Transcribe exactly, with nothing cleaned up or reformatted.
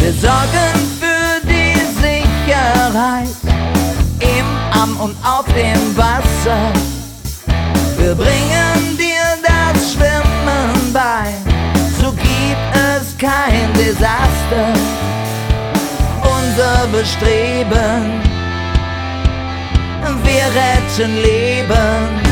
Wir sorgen für die Sicherheit im, am und auf dem Wasser. Wir bringen dir das Schwimmen bei, so gibt es kein Desaster. Unser Bestreben, wir retten Leben.